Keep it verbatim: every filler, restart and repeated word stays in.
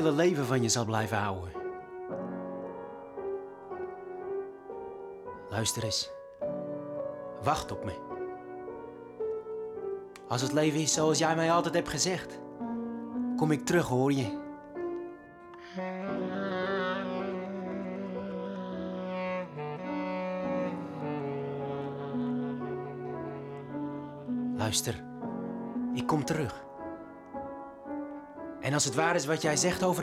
hele leven van je zal blijven houden. Luister eens. Wacht op me. Als het leven is zoals jij mij altijd hebt gezegd, kom ik terug, hoor je? Luister, ik kom terug. En als het waar is wat jij zegt over